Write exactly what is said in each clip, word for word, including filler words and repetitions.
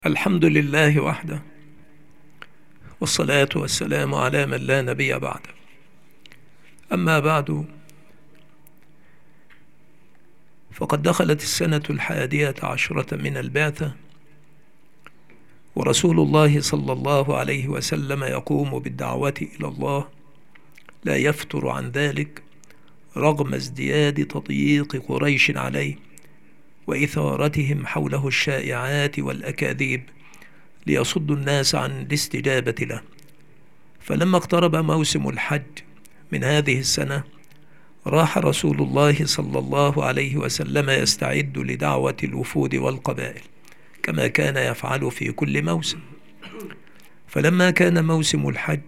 الحمد لله وحده، والصلاة والسلام على من لا نبي بعده. أما بعد، فقد دخلت السنة الحادية عشرة من البعثة، ورسول الله صلى الله عليه وسلم يقوم بالدعوة إلى الله، لا يفتر عن ذلك رغم ازدياد تضييق قريش عليه وإثارتهم حوله الشائعات والأكاذيب ليصدوا الناس عن الاستجابة له. فلما اقترب موسم الحج من هذه السنة، راح رسول الله صلى الله عليه وسلم يستعد لدعوة الوفود والقبائل كما كان يفعل في كل موسم. فلما كان موسم الحج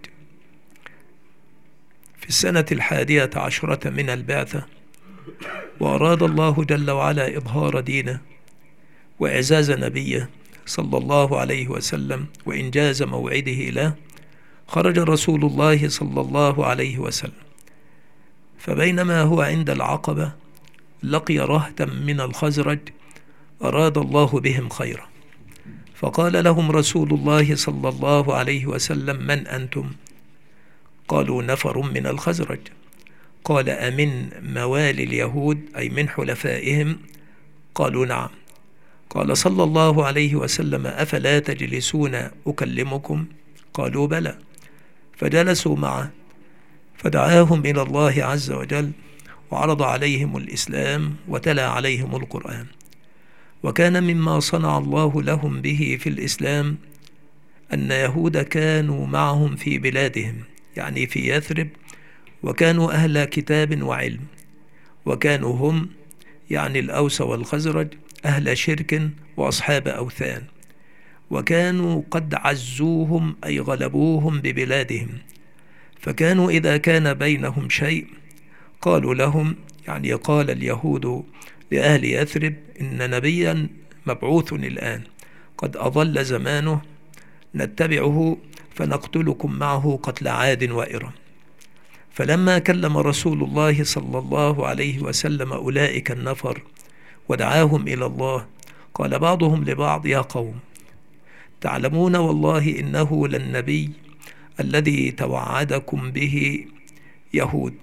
في السنة الحادية عشرة من البعثة، وأراد الله جل وعلا إظهار دينه وإعزاز نبيه صلى الله عليه وسلم وإنجاز موعده له، خرج رسول الله صلى الله عليه وسلم. فبينما هو عند العقبة لقي رهتا من الخزرج أراد الله بهم خيرا، فقال لهم رسول الله صلى الله عليه وسلم: من أنتم؟ قالوا: نفر من الخزرج. قال: أمن موالي اليهود، أي من حلفائهم؟ قالوا: نعم. قال صلى الله عليه وسلم: أفلا تجلسون أكلمكم؟ قالوا: بلى. فجلسوا معه فدعاهم إلى الله عز وجل، وعرض عليهم الإسلام وتلا عليهم القرآن. وكان مما صنع الله لهم به في الإسلام أن يهود كانوا معهم في بلادهم، يعني في يثرب، وكانوا أهل كتاب وعلم، وكانوا هم يعني الأوس والخزرج أهل شرك وأصحاب أوثان، وكانوا قد عزوهم أي غلبوهم ببلادهم. فكانوا إذا كان بينهم شيء قالوا لهم، يعني قال اليهود لأهل يثرب: إن نبيا مبعوث الآن قد أضل زمانه، نتبعه فنقتلكم معه قتل عاد وإرم. فلما كلم رسول الله صلى الله عليه وسلم أولئك النفر ودعاهم إلى الله، قال بعضهم لبعض: يا قوم، تعلمون والله إنه للنبي الذي توعدكم به يهود،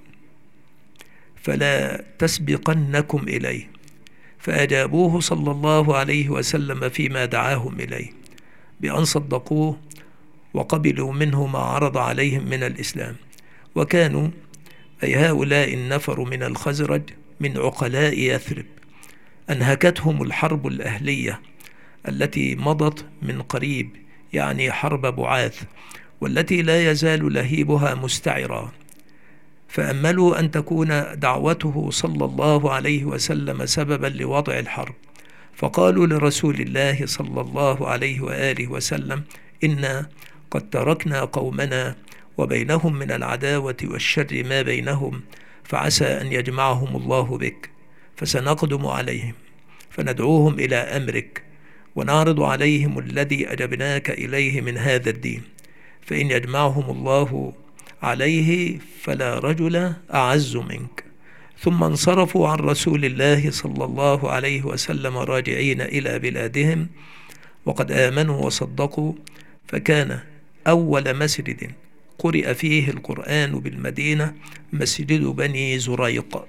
فلا تسبقنكم إليه. فأجابوه صلى الله عليه وسلم فيما دعاهم إليه بأن صدقوه وقبلوا منه ما عرض عليهم من الإسلام. وكانوا أي هؤلاء النفر من الخزرج من عقلاء يثرب، أنهكتهم الحرب الأهلية التي مضت من قريب، يعني حرب بعاث، والتي لا يزال لهيبها مستعرا. فأملوا أن تكون دعوته صلى الله عليه وسلم سببا لوضع الحرب، فقالوا لرسول الله صلى الله عليه وآله وسلم: إنا قد تركنا قومنا وبينهم من العداوة والشر ما بينهم، فعسى أن يجمعهم الله بك، فسنقدم عليهم فندعوهم إلى أمرك، ونعرض عليهم الذي أجبناك إليه من هذا الدين، فإن يجمعهم الله عليه فلا رجل أعز منك. ثم انصرفوا عن رسول الله صلى الله عليه وسلم راجعين إلى بلادهم، وقد آمنوا وصدقوا. فكان أول مسجد قرئ فيه القرآن بالمدينة مسجد بني زريق.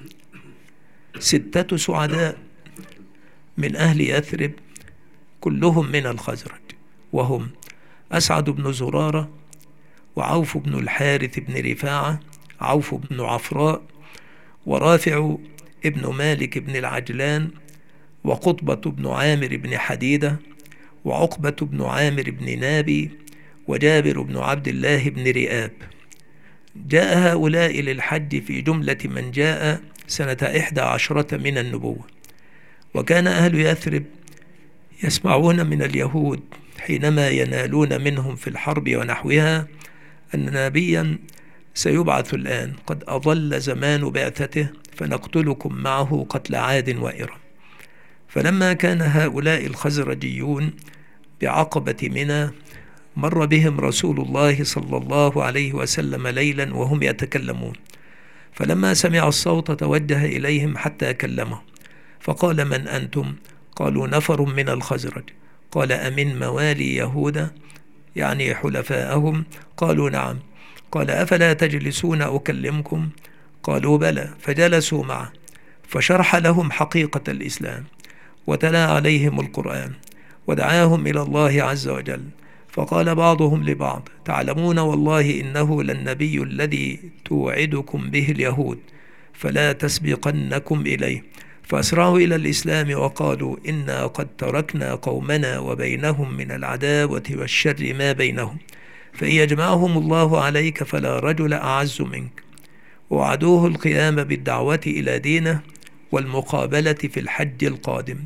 ستة سعداء من أهل يثرب كلهم من الخزرج، وهم أسعد بن زرارة، وعوف بن الحارث بن رفاعة، عوف بن عفراء، ورافع ابن مالك بن العجلان، وقطبة بن عامر بن حديدة، وعقبة بن عامر بن نابي، وجابر بن عبد الله بن رئاب. جاء هؤلاء للحج في جملة من جاء سنة إحدى عشرة من النبوة. وكان أهل يثرب يسمعون من اليهود حينما ينالون منهم في الحرب ونحوها أن نبيا سيبعث الآن قد أضل زمان بعثته، فنقتلكم معه قتل عاد وإرم. فلما كان هؤلاء الخزرجيون بعقبة منى، مر بهم رسول الله صلى الله عليه وسلم ليلا وهم يتكلمون، فلما سمع الصوت توجه إليهم حتى كلمه، فقال: من أنتم؟ قالوا: نفر من الخزرج. قال أمن موالي يهوذا يعني حلفاءهم؟ قالوا نعم. قال أفلا تجلسون أكلمكم؟ قالوا بلى. فجلسوا معه فشرح لهم حقيقة الإسلام وتلا عليهم القرآن ودعاهم إلى الله عز وجل. فقال بعضهم لبعض تعلمون والله إنه للنبي الذي توعدكم به اليهود فلا تسبقنكم إليه. فأسرعوا إلى الإسلام وقالوا إنا قد تركنا قومنا وبينهم من العداوة والشر ما بينهم، فإن يجمعهم الله عليك فلا رجل أعز منك. ووعدوه القيام بالدعوة إلى دينه والمقابلة في الحج القادم.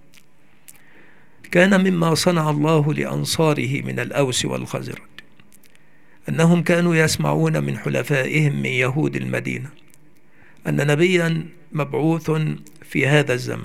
كان مما صنع الله لأنصاره من الأوس والخزرج أنهم كانوا يسمعون من حلفائهم من يهود المدينة أن نبيا مبعوث في هذا الزمن،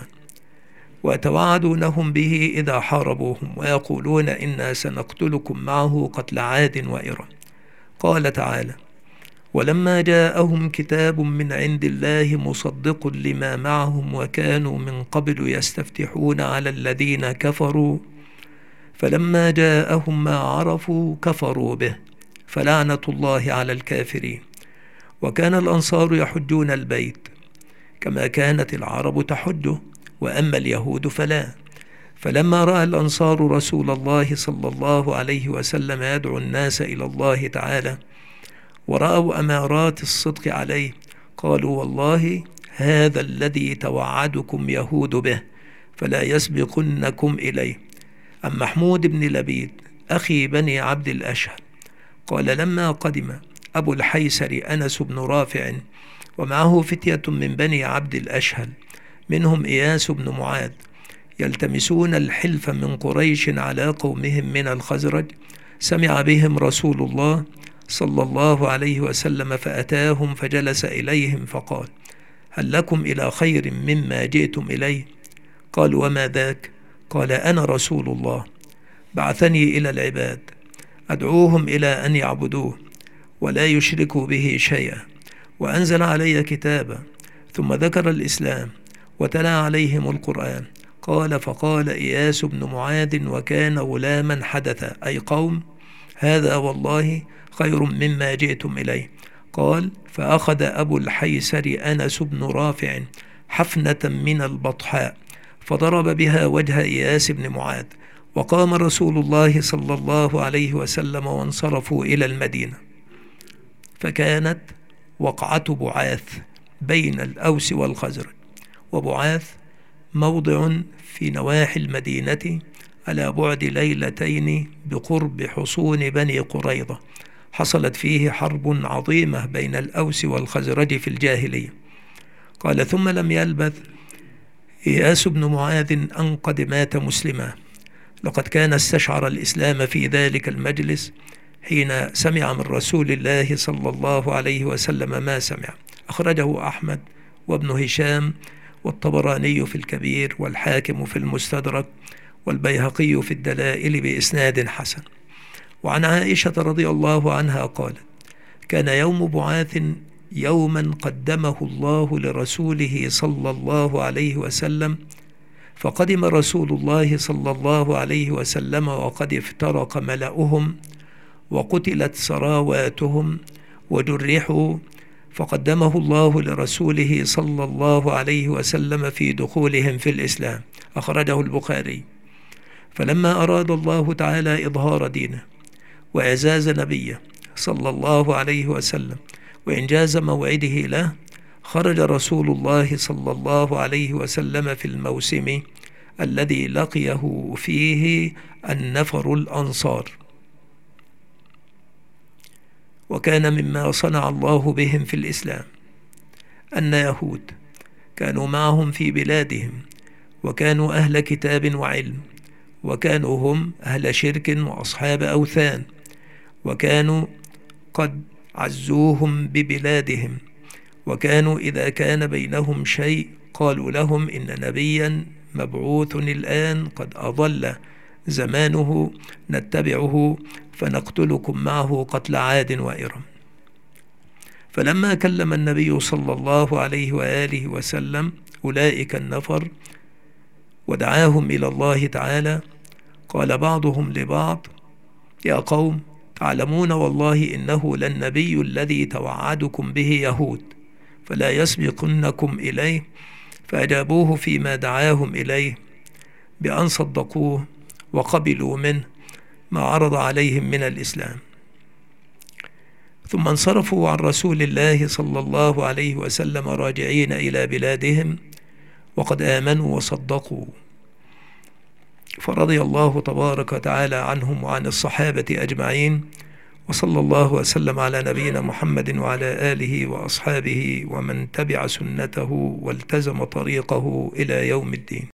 ويتوعدونهم به إذا حاربوهم ويقولون إنا سنقتلكم معه قتل عاد وإرم. قال تعالى ولما جاءهم كتاب من عند الله مصدق لما معهم وكانوا من قبل يستفتحون على الذين كفروا فلما جاءهم ما عرفوا كفروا به فلعنة الله على الكافرين. وكان الأنصار يحجون البيت كما كانت العرب تحجه، وأما اليهود فلا. فلما رأى الأنصار رسول الله صلى الله عليه وسلم يدعو الناس إلى الله تعالى ورأوا أمارات الصدق عليه قالوا والله هذا الذي توعدكم يهود به فلا يسبقنكم إليه. أم محمود بن لبيد أخي بني عبد الأشهل قال لما قدم أبو الحيسر أنس بن رافع ومعه فتية من بني عبد الأشهل منهم إياس بن معاذ يلتمسون الحلف من قريش على قومهم من الخزرج، سمع بهم رسول الله صلى الله عليه وسلم فأتاهم فجلس إليهم فقال هل لكم إلى خير مما جئتم إليه؟ قالوا وما ذاك؟ قال أنا رسول الله بعثني إلى العباد أدعوهم إلى أن يعبدوه ولا يشركوا به شيئا، وأنزل علي كتابا، ثم ذكر الإسلام وتلا عليهم القرآن. قال فقال إياس بن معاذ وكان غلاما حدثا أي قوم هذا والله خير مما جئتم إليه. قال فأخذ أبو الحيسر أنس بن رافع حفنة من البطحاء فضرب بها وجه إياس بن معاذ، وقام رسول الله صلى الله عليه وسلم وانصرفوا إلى المدينة. فكانت وقعة بعاث بين الأوس والخزرج، وبعاث موضع في نواحي المدينة على بعد ليلتين بقرب حصون بني قريظة، حصلت فيه حرب عظيمة بين الأوس والخزرج في الجاهلية. قال ثم لم يلبث إياس بن معاذ أن قد مات مسلما، لقد كان استشعر الإسلام في ذلك المجلس حين سمع من رسول الله صلى الله عليه وسلم ما سمع. أخرجه أحمد وابن هشام والطبراني في الكبير والحاكم في المستدرك والبيهقي في الدلائل بإسناد حسن. وعن عائشة رضي الله عنها قالت كان يوم بعاث يوما قدمه الله لرسوله صلى الله عليه وسلم، فقدم رسول الله صلى الله عليه وسلم وقد افترق ملأهم وقتلت سراواتهم وجرحوا، فقدمه الله لرسوله صلى الله عليه وسلم في دخولهم في الإسلام. أخرجه البخاري. فلما أراد الله تعالى إظهار دينه وإعزاز نبيه صلى الله عليه وسلم وإنجاز موعده له، خرج رسول الله صلى الله عليه وسلم في الموسم الذي لقيه فيه النفر الأنصار. وكان مما صنع الله بهم في الإسلام أن يهود كانوا معهم في بلادهم، وكانوا أهل كتاب وعلم، وكانوا هم أهل شرك وأصحاب أوثان، وكانوا قد عزوهم ببلادهم، وكانوا إذا كان بينهم شيء قالوا لهم إن نبيا مبعوث الآن قد أضل زمانه نتبعه فنقتلكم معه قتل عاد وإرم. فلما كلم النبي صلى الله عليه وآله وسلم أولئك النفر ودعاهم إلى الله تعالى، قال بعضهم لبعض: يا قوم، تعلمون والله إنه للنبي الذي توعدكم به يهود، فلا يسبقنكم إليه. فأجابوه فيما دعاهم إليه بأن صدقوه وقبلوا منه ما عرض عليهم من الإسلام. ثم انصرفوا عن رسول الله صلى الله عليه وسلم راجعين إلى بلادهم وقد آمنوا وصدقوا، فرضي الله تبارك وتعالى عنهم وعن الصحابة أجمعين. وصلى الله وسلم على نبينا محمد وعلى آله وأصحابه ومن تبع سنته والتزم طريقه إلى يوم الدين.